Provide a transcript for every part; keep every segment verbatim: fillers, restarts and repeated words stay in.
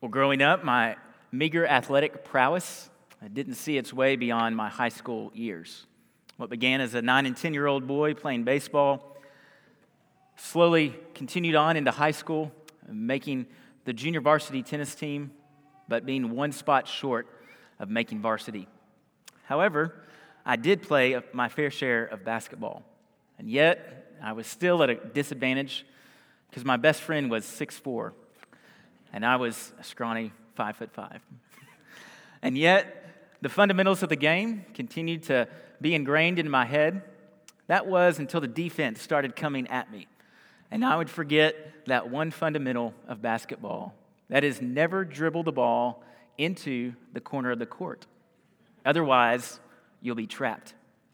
Well, growing up, my meager athletic prowess didn't see its way beyond my high school years. What began as a nine and ten-year-old boy playing baseball slowly continued on into high school, making the junior varsity tennis team, but being one spot short of making varsity. However, I did play my fair share of basketball, and yet I was still at a disadvantage because my best friend was six foot four, and I was a scrawny five foot five. And yet, the fundamentals of the game continued to be ingrained in my head. That was until the defense started coming at me. And I would forget that one fundamental of basketball. That is, never dribble the ball into the corner of the court. Otherwise, you'll be trapped.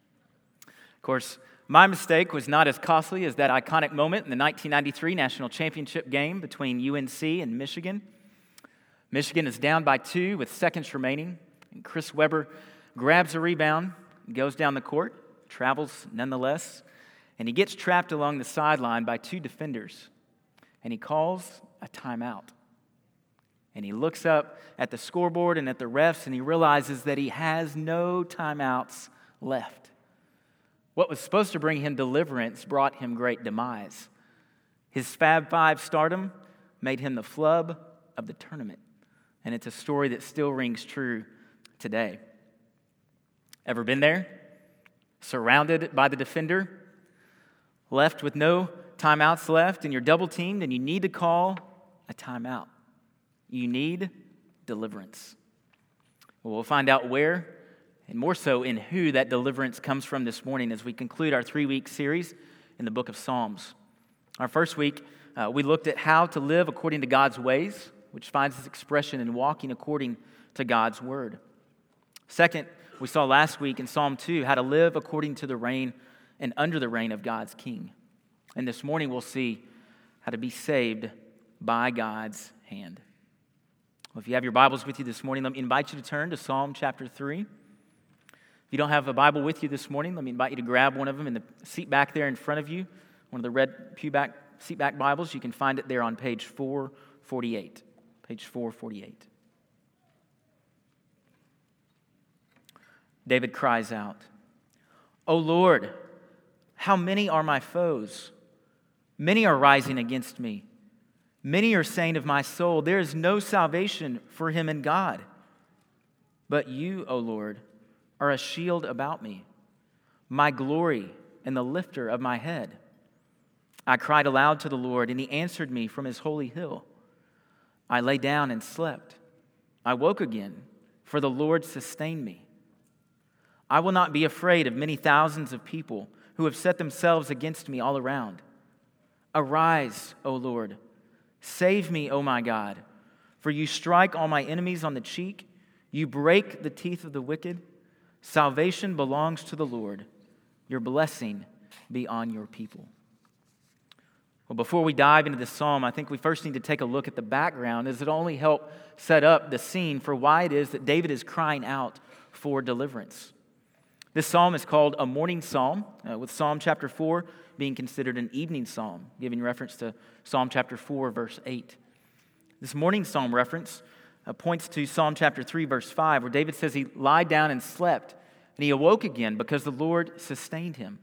Of course, my mistake was not as costly as that iconic moment in the nineteen ninety-three National Championship game between U N C and Michigan. Michigan is down by two with seconds remaining, and Chris Webber grabs a rebound, goes down the court, travels nonetheless, and he gets trapped along the sideline by two defenders, and he calls a timeout. And he looks up at the scoreboard and at the refs, and he realizes that he has no timeouts left. What was supposed to bring him deliverance brought him great demise. His Fab Five stardom made him the flub of the tournament, and it's a story that still rings true today. Ever been there? Surrounded by the defender, left with no timeouts left, and you're double teamed, and you need to call a timeout. You need deliverance. Well, we'll find out where, and more so in who that deliverance comes from this morning as we conclude our three-week series in the book of Psalms. Our first week, uh, we looked at how to live according to God's ways, which finds its expression in walking according to God's word. Second, we saw last week in Psalm two how to live according to the reign and under the reign of God's King. And this morning we'll see how to be saved by God's hand. Well, if you have your Bibles with you this morning, let me invite you to turn to Psalm chapter three. If you don't have a Bible with you this morning, let me invite you to grab one of them in the seat back there in front of you, one of the red pew back, seat back Bibles. You can find it there on page four forty-eight. Page four forty-eight. David cries out, "O Lord, how many are my foes? Many are rising against me. Many are saying of my soul, there is no salvation for him in God. But you, O Lord, are a shield about me, my glory and the lifter of my head. I cried aloud to the Lord, and he answered me from his holy hill. I lay down and slept. I woke again, for the Lord sustained me. I will not be afraid of many thousands of people who have set themselves against me all around. Arise, O Lord. Save me, O my God, for you strike all my enemies on the cheek. You break the teeth of the wicked. Salvation belongs to the Lord. Your blessing be on your people." Well, before we dive into this psalm, I think we first need to take a look at the background, as it'll only help set up the scene for why it is that David is crying out for deliverance. This psalm is called a morning psalm, uh, with Psalm chapter four being considered an evening psalm, giving reference to Psalm chapter four, verse eight. This morning psalm reference uh, points to Psalm chapter three, verse five, where David says he lied down and slept, and he awoke again because the Lord sustained him.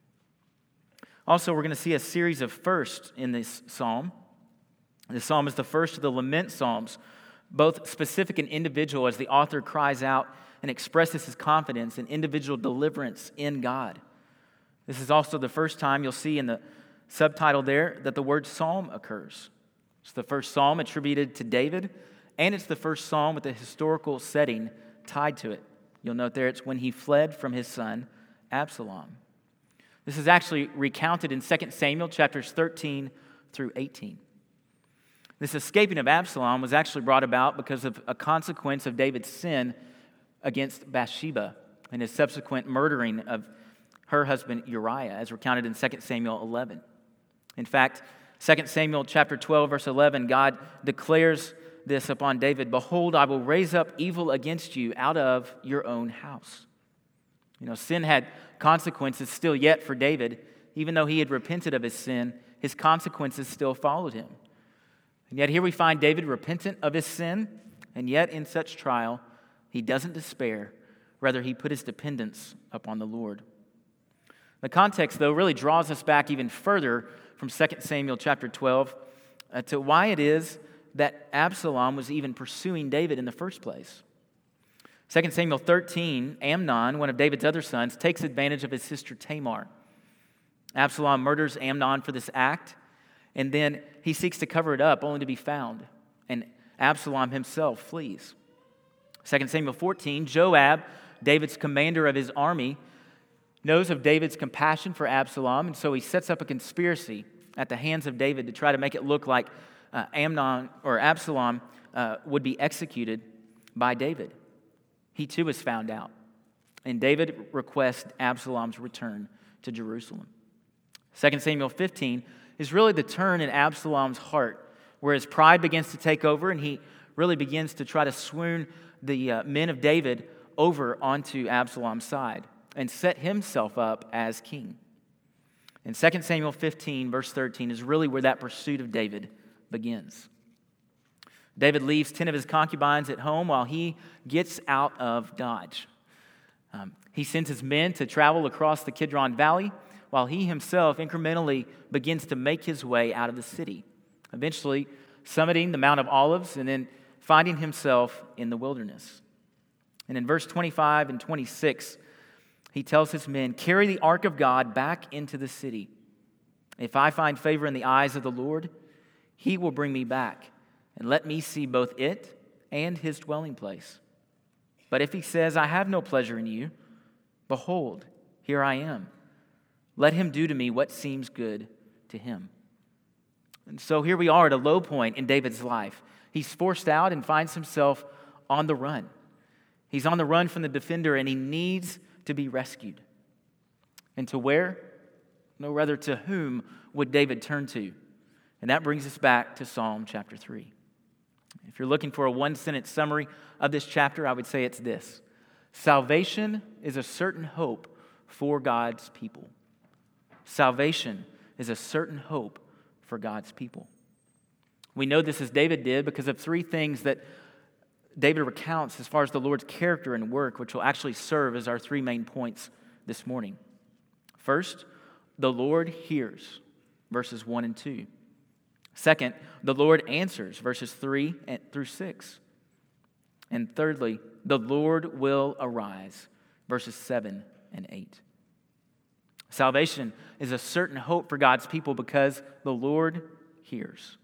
Also, we're going to see a series of firsts in this psalm. This psalm is the first of the lament psalms, both specific and individual, as the author cries out and expresses his confidence in individual deliverance in God. This is also the first time you'll see in the subtitle there that the word psalm occurs. It's the first psalm attributed to David, and it's the first psalm with a historical setting tied to it. You'll note there it's when he fled from his son Absalom. This is actually recounted in Second Samuel chapters thirteen through eighteen. This escaping of Absalom was actually brought about because of a consequence of David's sin against Bathsheba and his subsequent murdering of her husband Uriah, as recounted in Second Samuel eleven. In fact, Second Samuel chapter twelve, verse eleven, God declares this upon David, "Behold, I will raise up evil against you out of your own house." You know, sin had consequences still yet for David. Even though he had repented of his sin, his consequences still followed him. And yet here we find David repentant of his sin, and yet in such trial, he doesn't despair. Rather, he put his dependence upon the Lord. The context, though, really draws us back even further from Second Samuel chapter twelve uh, to why it is that Absalom was even pursuing David in the first place. Second Samuel thirteen, Amnon, one of David's other sons, takes advantage of his sister Tamar. Absalom murders Amnon for this act, and then he seeks to cover it up only to be found, and Absalom himself flees. Second Samuel fourteen, Joab, David's commander of his army, knows of David's compassion for Absalom, and so he sets up a conspiracy at the hands of David to try to make it look like uh, Amnon or Absalom uh, would be executed by David. He too is found out, and David requests Absalom's return to Jerusalem. Second Samuel fifteen is really the turn in Absalom's heart, where his pride begins to take over, and he really begins to try to swoon the uh, men of David over onto Absalom's side and set himself up as king. And Second Samuel fifteen, verse thirteen, is really where that pursuit of David begins. David leaves ten of his concubines at home while he gets out of Dodge. Um, he sends his men to travel across the Kidron Valley while he himself incrementally begins to make his way out of the city, eventually summiting the Mount of Olives and then finding himself in the wilderness. And in verse twenty-five and twenty-six, he tells his men, "Carry the ark of God back into the city. If I find favor in the eyes of the Lord, he will bring me back and let me see both it and his dwelling place. But if he says, I have no pleasure in you, behold, here I am. Let him do to me what seems good to him." And so here we are at a low point in David's life. He's forced out and finds himself on the run. He's on the run from the defender, and he needs to be rescued. And to where? No, rather, to whom would David turn to? And that brings us back to Psalm chapter three. If you're looking for a one-sentence summary of this chapter, I would say it's this: salvation is a certain hope for God's people. Salvation is a certain hope for God's people. We know this as David did because of three things that David recounts as far as the Lord's character and work, which will actually serve as our three main points this morning. First, the Lord hears, verses one and two. Second, the Lord answers, verses three through six. And thirdly, the Lord will arise, verses seven and eight. Salvation is a certain hope for God's people because the Lord hears.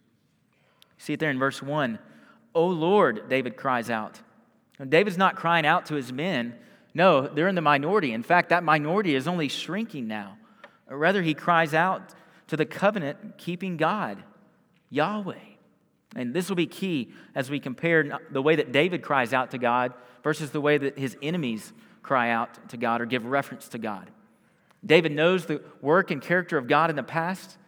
See it there in verse one. "O Lord," David cries out. And David's not crying out to his men. No, they're in the minority. In fact, that minority is only shrinking now. Or rather, he cries out to the covenant-keeping God, Yahweh. And this will be key as we compare the way that David cries out to God versus the way that his enemies cry out to God or give reference to God. David knows the work and character of God in the past.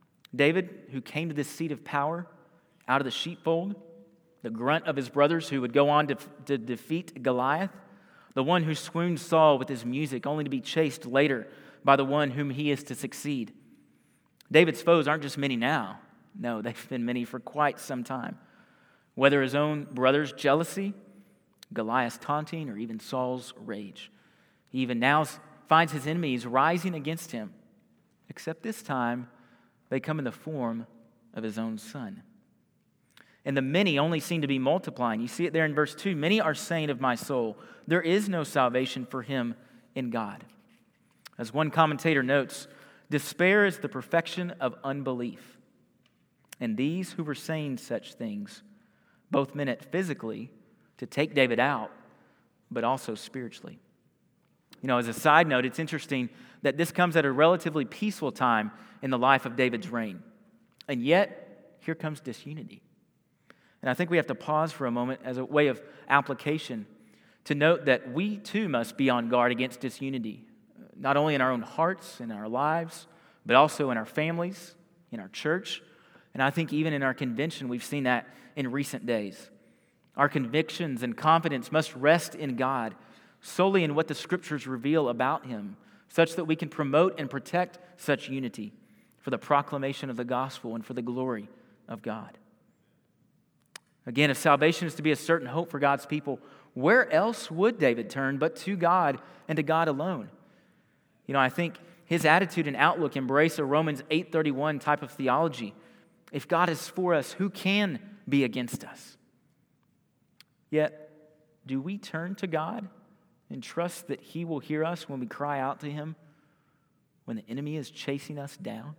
David, who came to this seat of power out of the sheepfold, the grunt of his brothers who would go on to, to defeat Goliath, the one who swooned Saul with his music only to be chased later by the one whom he is to succeed. David's foes aren't just many now. No, they've been many for quite some time. Whether his own brother's jealousy, Goliath's taunting, or even Saul's rage. He even now finds his enemies rising against him, except this time they come in the form of his own son. And the many only seem to be multiplying. You see it there in verse two. "Many are saying of my soul, there is no salvation for him in God." As one commentator notes, despair is the perfection of unbelief. And these who were saying such things both meant it physically to take David out, but also spiritually. You know, as a side note, it's interesting that this comes at a relatively peaceful time in the life of David's reign. And yet, here comes disunity. And I think we have to pause for a moment as a way of application to note that we too must be on guard against disunity, not only in our own hearts, in our lives, but also in our families, in our church, and I think even in our convention, we've seen that in recent days. Our convictions and confidence must rest in God, solely in what the Scriptures reveal about Him, such that we can promote and protect such unity for the proclamation of the gospel and for the glory of God. Again, if salvation is to be a certain hope for God's people, where else would David turn but to God and to God alone? You know, I think his attitude and outlook embrace a Romans eight thirty-one type of theology. If God is for us, who can be against us? Yet, do we turn to God and trust that He will hear us when we cry out to Him, when the enemy is chasing us down?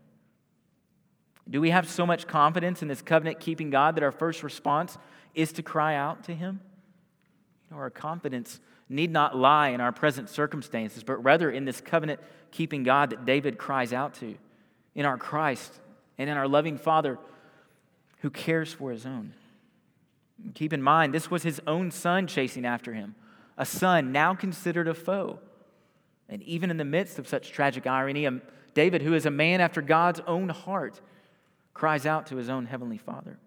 Do we have so much confidence in this covenant-keeping God that our first response is to cry out to Him? You know, our confidence need not lie in our present circumstances, but rather in this covenant-keeping God that David cries out to, in our Christ and in our loving Father who cares for His own. Keep in mind, this was His own Son chasing after Him, a son now considered a foe. And even in the midst of such tragic irony, David, who is a man after God's own heart, cries out to his own heavenly Father.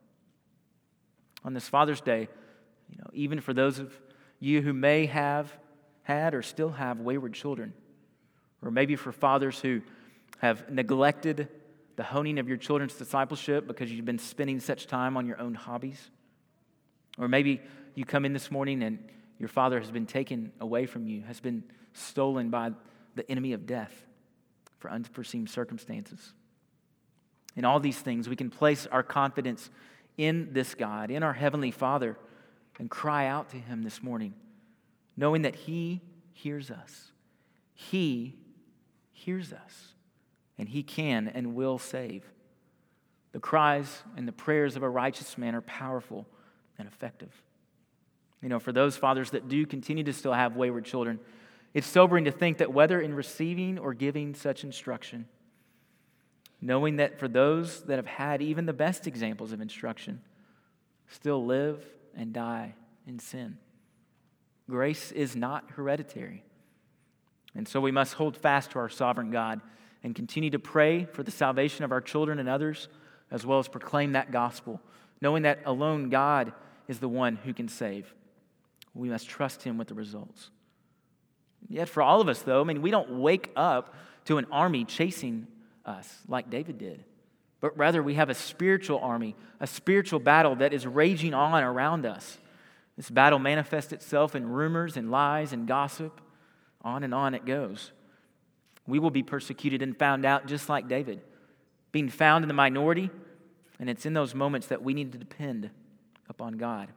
On this Father's Day, you know, even for those of you who may have had or still have wayward children, or maybe for fathers who have neglected the honing of your children's discipleship because you've been spending such time on your own hobbies, or maybe you come in this morning and your father has been taken away from you, has been stolen by the enemy of death for unforeseen circumstances. In all these things, we can place our confidence in this God, in our Heavenly Father, and cry out to Him this morning, knowing that He hears us. He hears us, and He can and will save. The cries and the prayers of a righteous man are powerful and effective. You know, for those fathers that do continue to still have wayward children, it's sobering to think that whether in receiving or giving such instruction, knowing that for those that have had even the best examples of instruction, still live and die in sin. Grace is not hereditary. And so we must hold fast to our sovereign God and continue to pray for the salvation of our children and others, as well as proclaim that gospel, knowing that alone God is the one who can save. We must trust Him with the results. Yet for all of us, though, I mean, we don't wake up to an army chasing us like David did, but rather we have a spiritual army, a spiritual battle that is raging on around us. This battle manifests itself in rumors and lies and gossip. On and on it goes. We will be persecuted and found out just like David, being found in the minority, and it's in those moments that we need to depend upon God.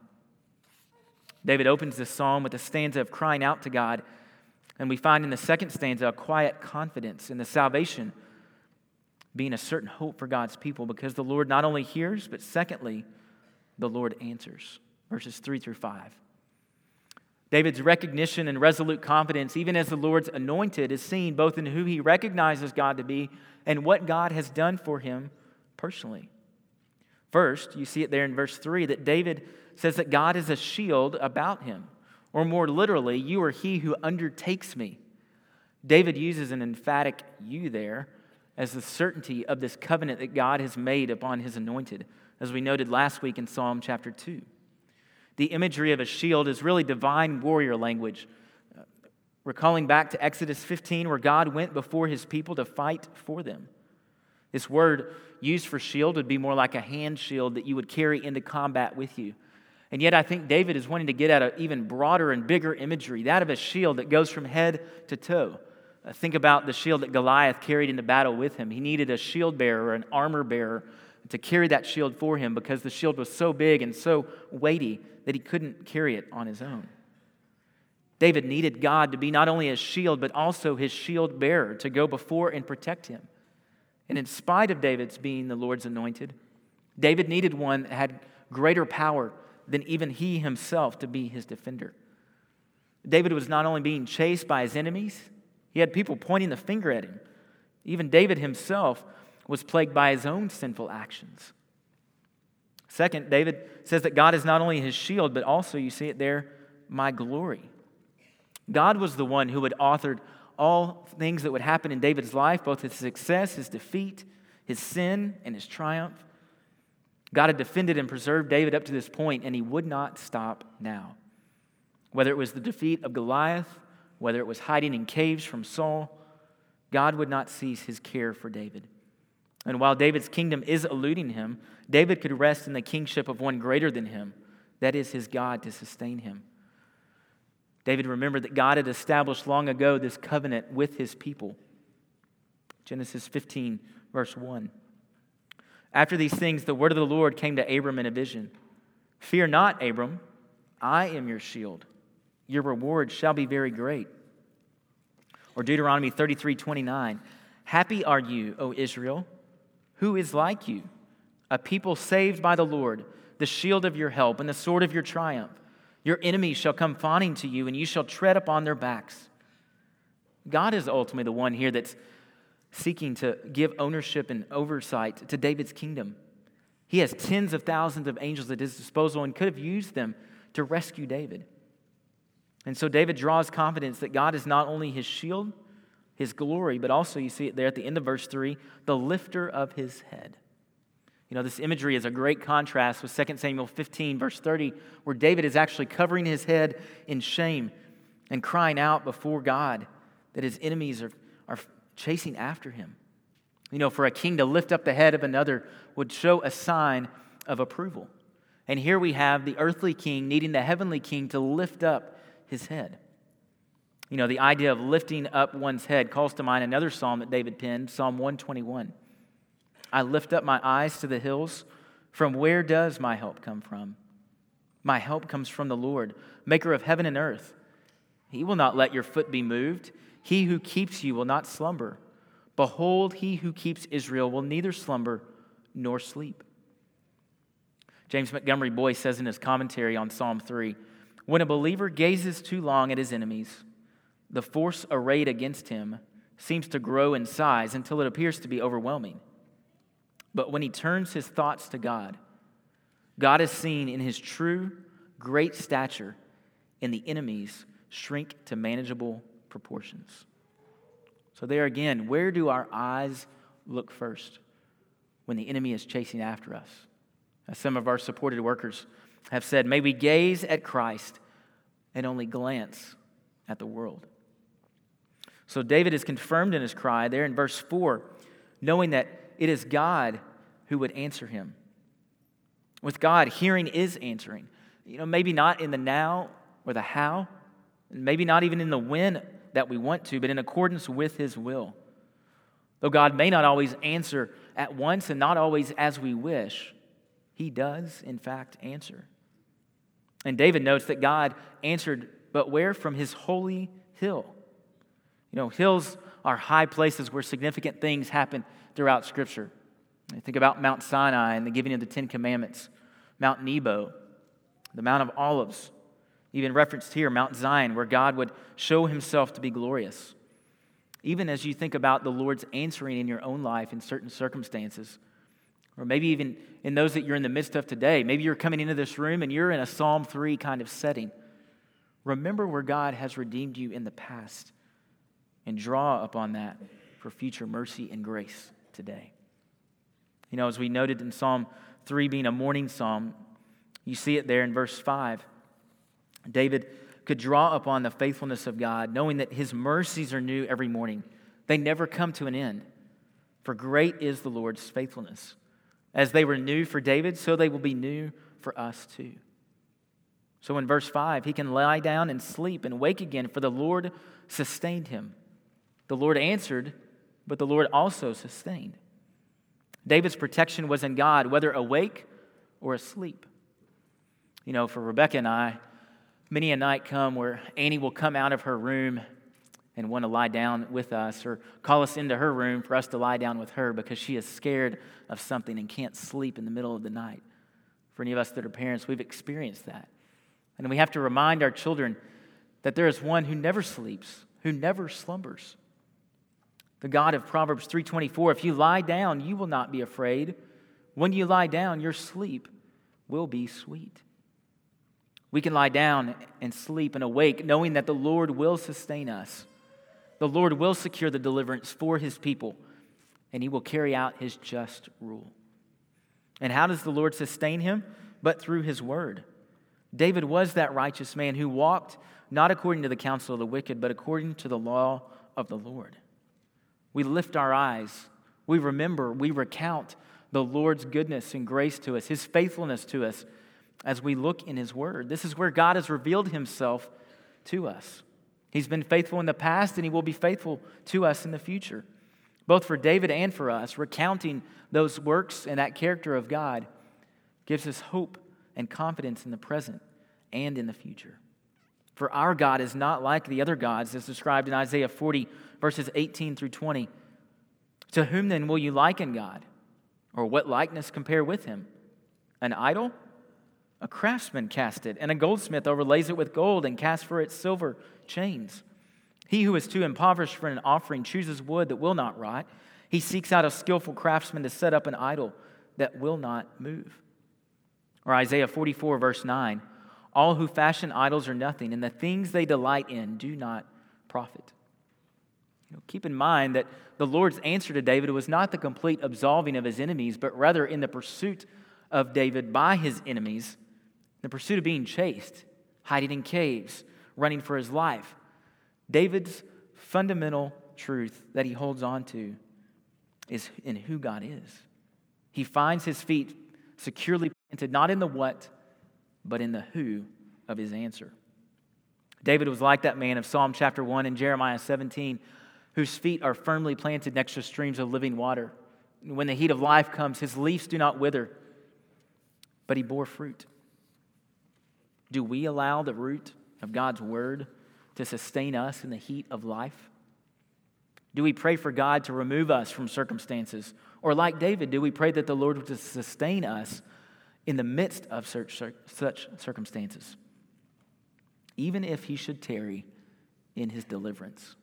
David opens this psalm with a stanza of crying out to God, and we find in the second stanza a quiet confidence in the salvation being a certain hope for God's people, because the Lord not only hears, but secondly, the Lord answers. Verses three through five. David's recognition and resolute confidence, even as the Lord's anointed, is seen both in who he recognizes God to be and what God has done for him personally. First, you see it there in verse three, that David says that God is a shield about him. Or more literally, you are he who undertakes me. David uses an emphatic you there as the certainty of this covenant that God has made upon his anointed, as we noted last week in Psalm chapter two. The imagery of a shield is really divine warrior language, uh, recalling back to Exodus fifteen, where God went before his people to fight for them. This word used for shield would be more like a hand shield that you would carry into combat with you. And yet I think David is wanting to get at an even broader and bigger imagery, that of a shield that goes from head to toe. Uh, think about the shield that Goliath carried into battle with him. He needed a shield bearer or an armor bearer to carry that shield for him because the shield was so big and so weighty that he couldn't carry it on his own. David needed God to be not only his shield, but also his shield bearer to go before and protect him. And in spite of David's being the Lord's anointed, David needed one that had greater power than even he himself to be his defender. David was not only being chased by his enemies, he had people pointing the finger at him. Even David himself was plagued by his own sinful actions. Second, David says that God is not only his shield, but also, you see it there, my glory. God was the one who had authored all things that would happen in David's life, both his success, his defeat, his sin, and his triumph. God had defended and preserved David up to this point, and he would not stop now. Whether it was the defeat of Goliath, whether it was hiding in caves from Saul, God would not cease his care for David. And while David's kingdom is eluding him, David could rest in the kingship of one greater than him, that is his God, to sustain him. David remembered that God had established long ago this covenant with his people. Genesis fifteen, verse one. After these things, the word of the Lord came to Abram in a vision. Fear not, Abram, I am your shield. Your reward shall be very great. Or Deuteronomy thirty-three, twenty-nine. Happy are you, O Israel, who is like you, a people saved by the Lord, the shield of your help and the sword of your triumph. Your enemies shall come fawning to you, and you shall tread upon their backs. God is ultimately the one here that's seeking to give ownership and oversight to David's kingdom. He has tens of thousands of angels at his disposal and could have used them to rescue David. And so David draws confidence that God is not only his shield, his glory, but also, you see it there at the end of verse three, the lifter of his head. You know, this imagery is a great contrast with Second Samuel fifteen, verse thirty, where David is actually covering his head in shame and crying out before God that his enemies are, are chasing after him. You know, for a king to lift up the head of another would show a sign of approval. And here we have the earthly king needing the heavenly king to lift up his head. You know, the idea of lifting up one's head calls to mind another psalm that David penned, Psalm one twenty-one. I lift up my eyes to the hills. From where does my help come from? My help comes from the Lord, maker of heaven and earth. He will not let your foot be moved. He who keeps you will not slumber. Behold, he who keeps Israel will neither slumber nor sleep. James Montgomery Boyce says in his commentary on Psalm three, when a believer gazes too long at his enemies, the force arrayed against him seems to grow in size until it appears to be overwhelming. But when he turns his thoughts to God, God is seen in his true great stature, and the enemies shrink to manageable proportions. So there again, where do our eyes look first when the enemy is chasing after us? As some of our supported workers have said, may we gaze at Christ and only glance at the world. So David is confirmed in his cry there in verse four, knowing that it is God who would answer him. With God, hearing is answering. You know, maybe not in the now or the how, maybe not even in the when that we want to, but in accordance with his will. Though God may not always answer at once and not always as we wish, he does, in fact, answer. And David notes that God answered, but where? From his holy hill. You know, hills are high places where significant things happen throughout Scripture. Think about Mount Sinai and the giving of the Ten Commandments, Mount Nebo, the Mount of Olives, even referenced here, Mount Zion, where God would show himself to be glorious. Even as you think about the Lord's answering in your own life in certain circumstances, or maybe even in those that you're in the midst of today, maybe you're coming into this room and you're in a Psalm three kind of setting. Remember where God has redeemed you in the past and draw upon that for future mercy and grace today. You know, as we noted in Psalm three being a morning psalm, you see it there in verse five. David could draw upon the faithfulness of God, knowing that his mercies are new every morning. They never come to an end. For great is the Lord's faithfulness. As they were new for David, so they will be new for us too. So in verse five, he can lie down and sleep and wake again, for the Lord sustained him. The Lord answered, but the Lord also sustained. David's protection was in God, whether awake or asleep. You know, for Rebecca and I, many a night come where Annie will come out of her room and want to lie down with us, or call us into her room for us to lie down with her because she is scared of something and can't sleep in the middle of the night. For any of us that are parents, we've experienced that. And we have to remind our children that there is one who never sleeps, who never slumbers. The God of Proverbs three twenty-four, if you lie down, you will not be afraid. When you lie down, your sleep will be sweet. We can lie down and sleep and awake knowing that the Lord will sustain us. The Lord will secure the deliverance for his people, and he will carry out his just rule. And how does the Lord sustain him? But through his word. David was that righteous man who walked not according to the counsel of the wicked, but according to the law of the Lord. We lift our eyes. We remember, we recount the Lord's goodness and grace to us, his faithfulness to us, as we look in his word. This is where God has revealed himself to us. He's been faithful in the past, and he will be faithful to us in the future. Both for David and for us, recounting those works and that character of God gives us hope and confidence in the present and in the future. For our God is not like the other gods, as described in Isaiah forty, verses eighteen through twenty. To whom then will you liken God? Or what likeness compare with him? An idol? A craftsman cast it, and a goldsmith overlays it with gold and casts for it silver chains. He who is too impoverished for an offering chooses wood that will not rot. He seeks out a skillful craftsman to set up an idol that will not move. Or Isaiah forty-four, verse nine. All who fashion idols are nothing, and the things they delight in do not profit. You know, keep in mind that the Lord's answer to David was not the complete absolving of his enemies, but rather in the pursuit of David by his enemies, the pursuit of being chased, hiding in caves, running for his life. David's fundamental truth that he holds on to is in who God is. He finds his feet securely planted, not in the what, but in the who of his answer. David was like that man of Psalm chapter one and Jeremiah seventeen, whose feet are firmly planted next to streams of living water. When the heat of life comes, his leaves do not wither, but he bore fruit. Do we allow the root of God's word to sustain us in the heat of life? Do we pray for God to remove us from circumstances? Or like David, do we pray that the Lord would sustain us in the midst of such, such circumstances, even if he should tarry in his deliverance?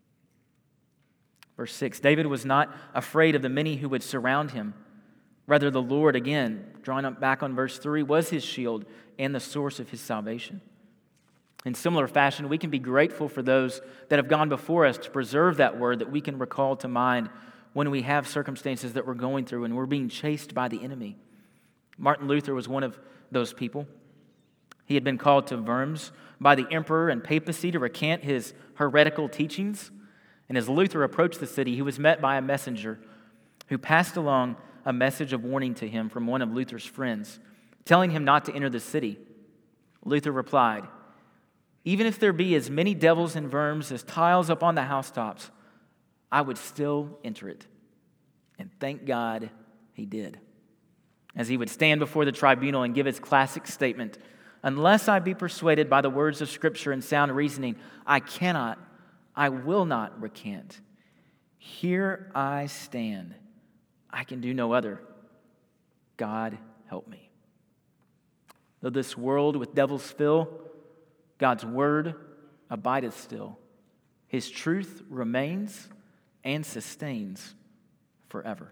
Verse six, David was not afraid of the many who would surround him. Rather, the Lord, again, drawing up back on verse three, was his shield and the source of his salvation. In similar fashion, we can be grateful for those that have gone before us to preserve that word that we can recall to mind when we have circumstances that we're going through and we're being chased by the enemy. Martin Luther was one of those people. He had been called to Worms by the emperor and papacy to recant his heretical teachings. And as Luther approached the city, he was met by a messenger who passed along a message of warning to him from one of Luther's friends, telling him not to enter the city. Luther replied, "Even if there be as many devils and worms as tiles upon the housetops, I would still enter it." And thank God he did. As he would stand before the tribunal and give his classic statement, "Unless I be persuaded by the words of Scripture and sound reasoning, I cannot, I will not recant. Here I stand. I can do no other. God help me." Though this world with devils fill, God's word abideth still. His truth remains and sustains forever.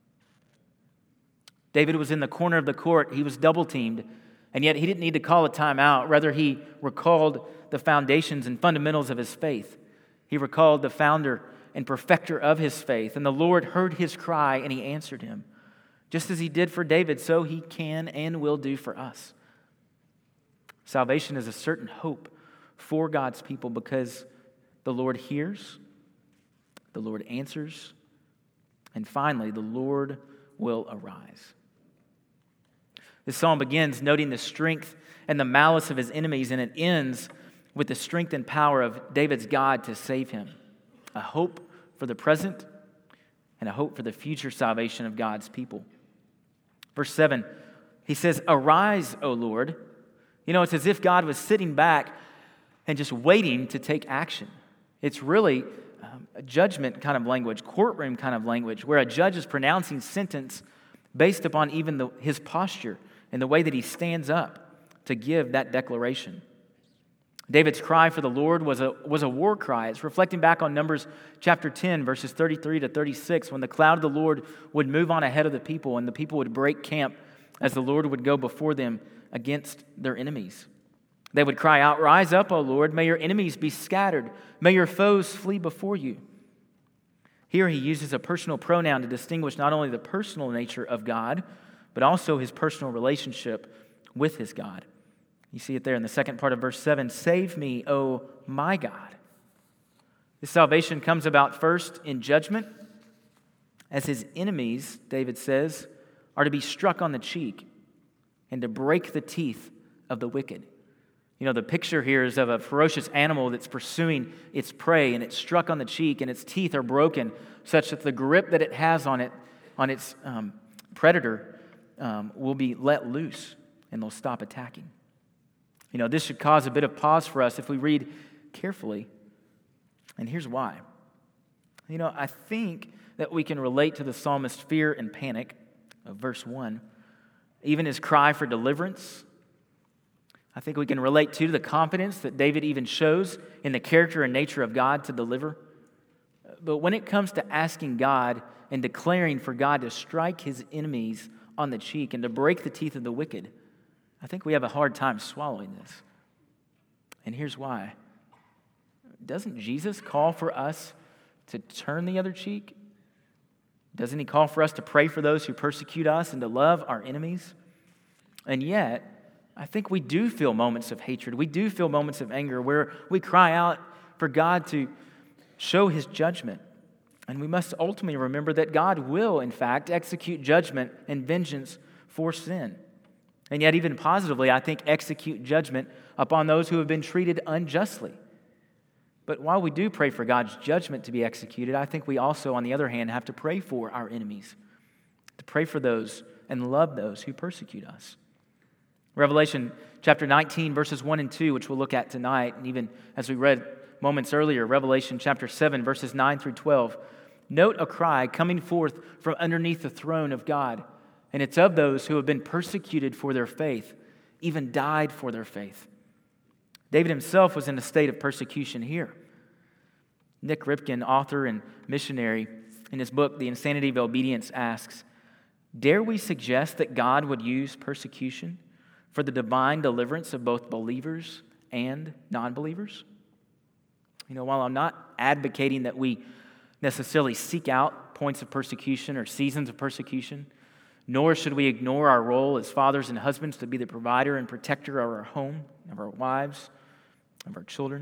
David was in the corner of the court. He was double-teamed, and yet he didn't need to call a timeout. Rather, he recalled the foundations and fundamentals of his faith. He recalled the founder and perfecter of his faith, and the Lord heard his cry, and he answered him. Just as he did for David, so he can and will do for us. Salvation is a certain hope for God's people because the Lord hears, the Lord answers, and finally, the Lord will arise. This psalm begins noting the strength and the malice of his enemies, and it ends with the strength and power of David's God to save him. A hope for the present and a hope for the future salvation of God's people. Verse seven, he says, "Arise, O Lord." You know, it's as if God was sitting back and just waiting to take action. It's really um, a judgment kind of language, courtroom kind of language, where a judge is pronouncing sentence based upon even the, his posture and the way that he stands up to give that declaration. David's cry for the Lord was a, was a war cry. It's reflecting back on Numbers chapter ten, verses thirty-three to thirty-six, when the cloud of the Lord would move on ahead of the people and the people would break camp as the Lord would go before them against their enemies. They would cry out, "Rise up, O Lord, may your enemies be scattered, may your foes flee before you." Here he uses a personal pronoun to distinguish not only the personal nature of God, but also his personal relationship with his God. You see it there in the second part of verse seven. "Save me, O my God." This salvation comes about first in judgment, as his enemies, David says, are to be struck on the cheek. and to break the teeth of the wicked. You know, the picture here is of a ferocious animal that's pursuing its prey, and it's struck on the cheek, and its teeth are broken, such that the grip that it has on it, on its um, predator, um, will be let loose, and they'll stop attacking. You know, this should cause a bit of pause for us if we read carefully, and here's why. You know, I think that we can relate to the psalmist's fear and panic of verse one, even his cry for deliverance. I think we can relate to the confidence that David even shows in the character and nature of God to deliver. But when it comes to asking God and declaring for God to strike his enemies on the cheek and to break the teeth of the wicked, I think we have a hard time swallowing this. And here's why. Doesn't Jesus call for us to turn the other cheek? Doesn't he call for us to pray for those who persecute us and to love our enemies? And yet, I think we do feel moments of hatred. We do feel moments of anger where we cry out for God to show his judgment. And we must ultimately remember that God will, in fact, execute judgment and vengeance for sin. And yet, even positively, I think execute judgment upon those who have been treated unjustly. But while we do pray for God's judgment to be executed, I think we also, on the other hand, have to pray for our enemies, to pray for those and love those who persecute us. Revelation chapter nineteen, verses one and two, which we'll look at tonight, and even as we read moments earlier, Revelation chapter seven, verses nine through twelve, note a cry coming forth from underneath the throne of God, and it's of those who have been persecuted for their faith, even died for their faith. David himself was in a state of persecution here. Nick Ripken, author and missionary, in his book, The Insanity of Obedience, asks, dare we suggest that God would use persecution for the divine deliverance of both believers and non-believers? You know, while I'm not advocating that we necessarily seek out points of persecution or seasons of persecution, nor should we ignore our role as fathers and husbands to be the provider and protector of our home, of our wives, of our children.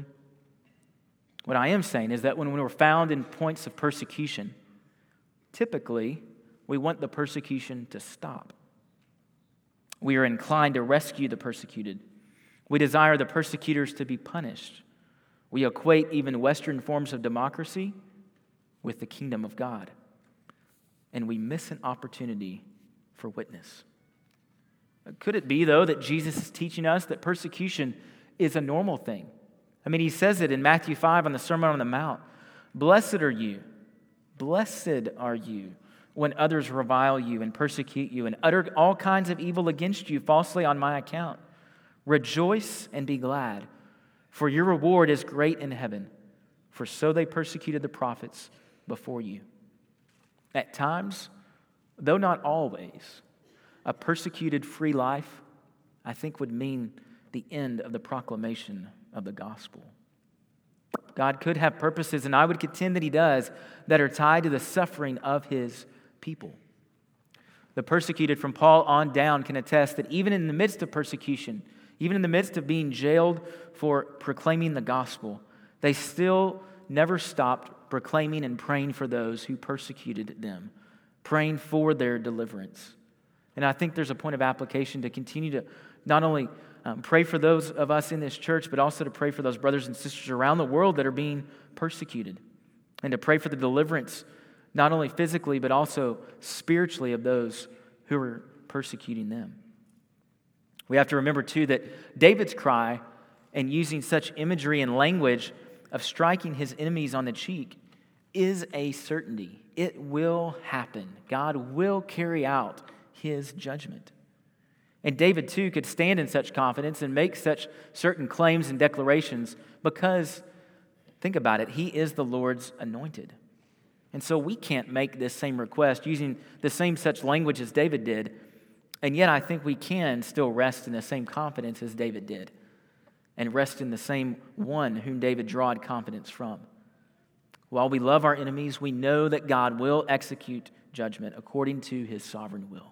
What I am saying is that when we're found in points of persecution, typically we want the persecution to stop. We are inclined to rescue the persecuted. We desire the persecutors to be punished. We equate even Western forms of democracy with the kingdom of God. And we miss an opportunity for witness. Could it be, though, that Jesus is teaching us that persecution is a normal thing? I mean, he says it in Matthew five on the Sermon on the Mount. Blessed are you, blessed are you, when others revile you and persecute you and utter all kinds of evil against you falsely on my account. Rejoice and be glad, for your reward is great in heaven, for so they persecuted the prophets before you. At times, though not always, a persecuted free life, I think, would mean the end of the proclamation of the gospel. God could have purposes, and I would contend that he does, that are tied to the suffering of his people. The persecuted from Paul on down can attest that even in the midst of persecution, even in the midst of being jailed for proclaiming the gospel, they still never stopped proclaiming and praying for those who persecuted them, praying for their deliverance. And I think there's a point of application to continue to not only um, pray for those of us in this church, but also to pray for those brothers and sisters around the world that are being persecuted, and to pray for the deliverance, not only physically, but also spiritually, of those who are persecuting them. We have to remember, too, that David's cry and using such imagery and language of striking his enemies on the cheek is a certainty. It will happen. God will carry out his judgment. And David, too, could stand in such confidence and make such certain claims and declarations because, think about it, he is the Lord's anointed. And so we can't make this same request using the same such language as David did, and yet I think we can still rest in the same confidence as David did, and rest in the same one whom David drawed confidence from. While we love our enemies, we know that God will execute judgment according to his sovereign will.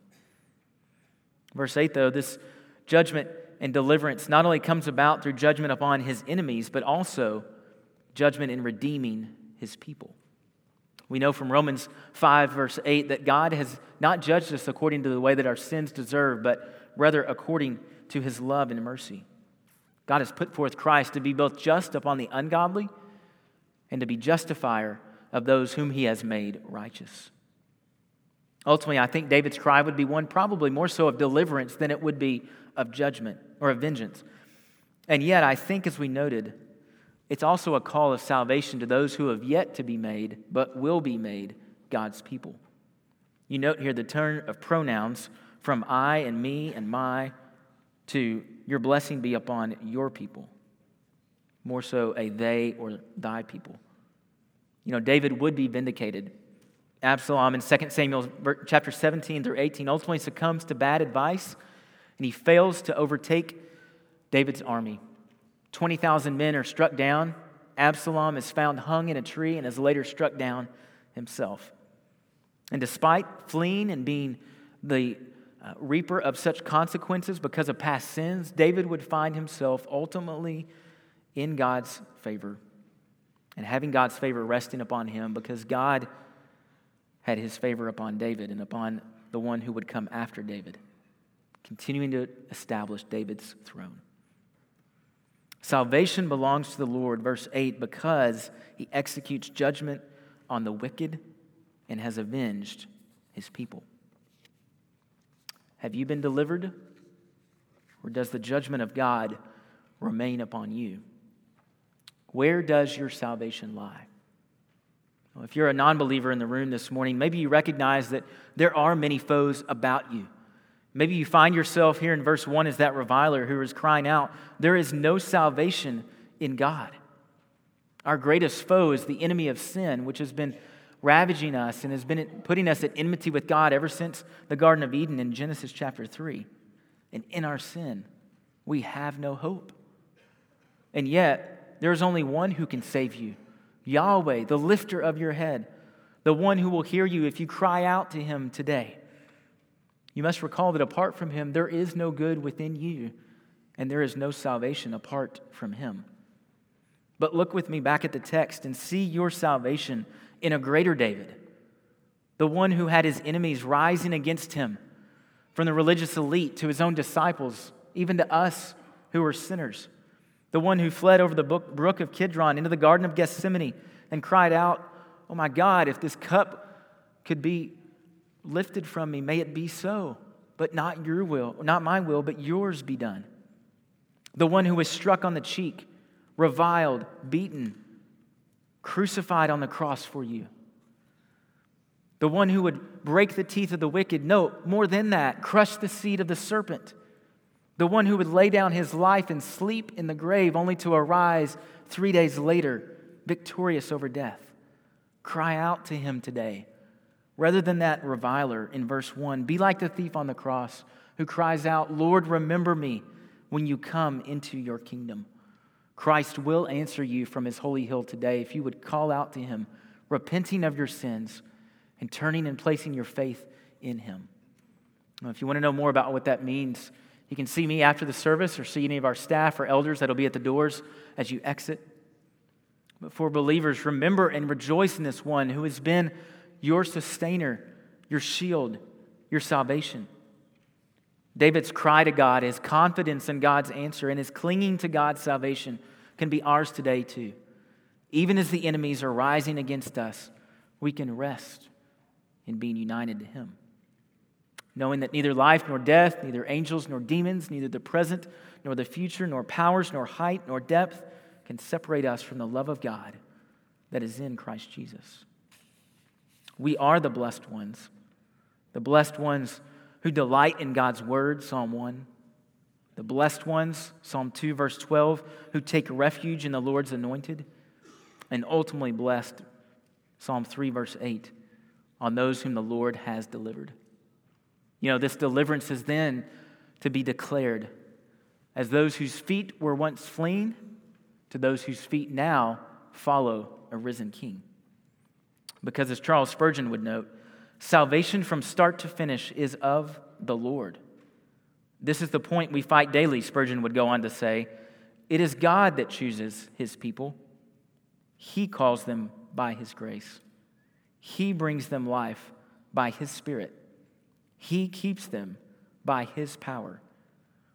Verse eight, though, this judgment and deliverance not only comes about through judgment upon his enemies, but also judgment in redeeming his people. We know from Romans five, verse eight, that God has not judged us according to the way that our sins deserve, but rather according to his love and mercy. God has put forth Christ to be both just upon the ungodly and to be justifier of those whom he has made righteous. Ultimately, I think David's cry would be one probably more so of deliverance than it would be of judgment or of vengeance. And yet, I think, as we noted, it's also a call of salvation to those who have yet to be made, but will be made God's people. You note here the turn of pronouns from I and me and my to your blessing be upon your people. More so a they or thy people. You know, David would be vindicated. Absalom in Second Samuel chapter seventeen through eighteen ultimately succumbs to bad advice, and he fails to overtake David's army. twenty thousand men are struck down. Absalom is found hung in a tree and is later struck down himself. And despite fleeing and being the uh, reaper of such consequences because of past sins, David would find himself ultimately in God's favor and having God's favor resting upon him because God had his favor upon David and upon the one who would come after David, continuing to establish David's throne. Salvation belongs to the Lord, verse eight, because he executes judgment on the wicked and has avenged his people. Have you been delivered, or does the judgment of God remain upon you? Where does your salvation lie? Well, if you're a non-believer in the room this morning, maybe you recognize that there are many foes about you. Maybe you find yourself here in verse one as that reviler who is crying out, there is no salvation in God. Our greatest foe is the enemy of sin, which has been ravaging us and has been putting us at enmity with God ever since the Garden of Eden in Genesis chapter three. And in our sin, we have no hope. And yet, there is only one who can save you, Yahweh, the lifter of your head, the one who will hear you if you cry out to him today. You must recall that apart from him, there is no good within you, and there is no salvation apart from him. But look with me back at the text and see your salvation in a greater David, the one who had his enemies rising against him, from the religious elite to his own disciples, even to us who are sinners, the one who fled over the brook of Kidron into the Garden of Gethsemane and cried out, "Oh my God, if this cup could be lifted from me, may it be so, but not your will, not my will, but yours be done." The one who was struck on the cheek, reviled, beaten, crucified on the cross for you. The one who would break the teeth of the wicked, no, more than that, crush the seed of the serpent. The one who would lay down his life and sleep in the grave only to arise three days later, victorious over death. Cry out to him today. Rather than that reviler in verse one, be like the thief on the cross who cries out, "Lord, remember me when you come into your kingdom." Christ will answer you from his holy hill today if you would call out to him, repenting of your sins and turning and placing your faith in him. Now, if you want to know more about what that means, you can see me after the service or see any of our staff or elders that'll be at the doors as you exit. But for believers, remember and rejoice in this one who has been your sustainer, your shield, your salvation. David's cry to God, his confidence in God's answer, and his clinging to God's salvation can be ours today too. Even as the enemies are rising against us, we can rest in being united to him. Knowing that neither life nor death, neither angels nor demons, neither the present nor the future, nor powers, nor height, nor depth can separate us from the love of God that is in Christ Jesus. We are the blessed ones, the blessed ones who delight in God's word, Psalm one. The blessed ones, Psalm two, verse twelve, who take refuge in the Lord's anointed. And ultimately blessed, Psalm three, verse eight, on those whom the Lord has delivered. You know, this deliverance is then to be declared as those whose feet were once fleeing to those whose feet now follow a risen King. Because as Charles Spurgeon would note, salvation from start to finish is of the Lord. This is the point we fight daily, Spurgeon would go on to say. It is God that chooses his people. He calls them by his grace. He brings them life by his Spirit. He keeps them by his power.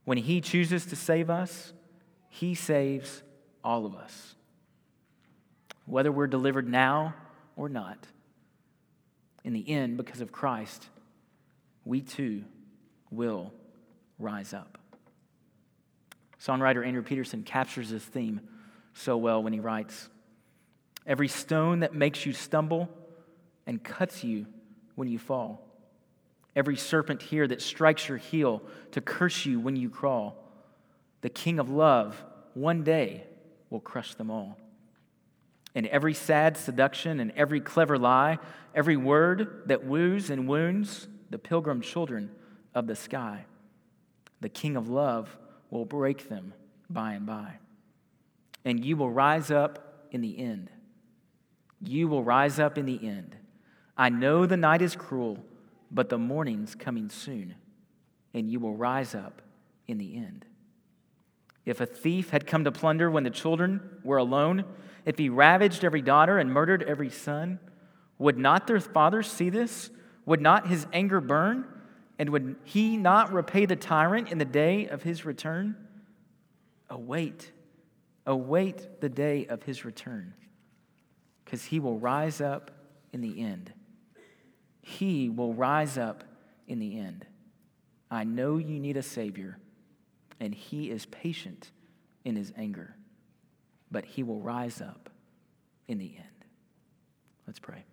When he chooses to save us, he saves all of us. Whether we're delivered now or not, in the end, because of Christ, we too will rise up. Songwriter Andrew Peterson captures this theme so well when he writes, "Every stone that makes you stumble and cuts you when you fall, every serpent here that strikes your heel to curse you when you crawl, the King of love one day will crush them all. And every sad seduction and every clever lie, every word that woos and wounds the pilgrim children of the sky, the King of love will break them by and by. And you will rise up in the end. You will rise up in the end. I know the night is cruel, but the morning's coming soon, and you will rise up in the end. If a thief had come to plunder when the children were alone, if he ravaged every daughter and murdered every son, would not their father see this? Would not his anger burn? And would he not repay the tyrant in the day of his return? Await, await the day of his return, because he will rise up in the end. He will rise up in the end. I know you need a Savior, and he is patient in his anger, but he will rise up in the end." Let's pray.